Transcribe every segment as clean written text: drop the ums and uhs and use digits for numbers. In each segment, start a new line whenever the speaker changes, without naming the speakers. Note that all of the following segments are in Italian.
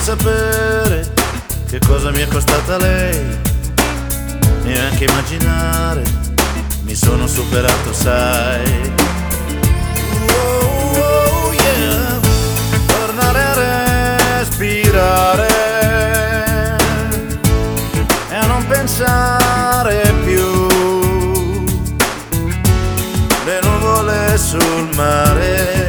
sapere che cosa mi è costata lei, neanche immaginare, mi sono superato, sai. Oh, oh, yeah. Tornare a respirare e a non pensare più, le nuvole sul mare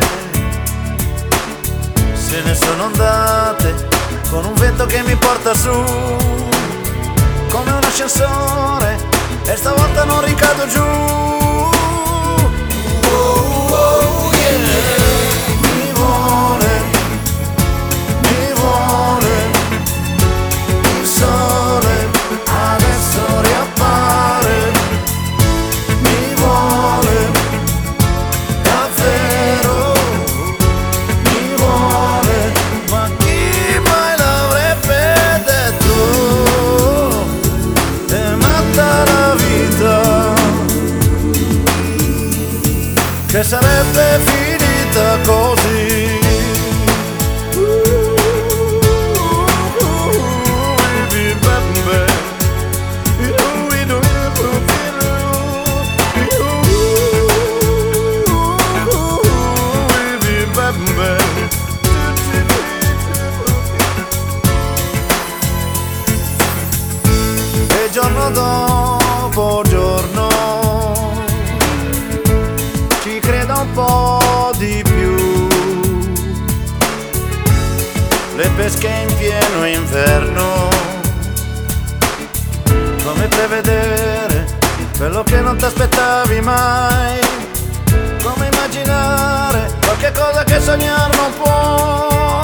se ne sono andate con un vento che mi porta su come un ascensore e stavolta non ricado giù. Oh, oh, yeah. Mi vuole il sole, adesso riappare, mi vuole davvero, mi vuole, ma chi mai l'avrebbe detto? È matta la vita, che sarebbe finita così. E giorno dopo giorno ci credo un po' di più, le pesche in pieno inverno, come prevedere quello che non ti aspettavi mai, come immaginare qualche cosa che sognare non può.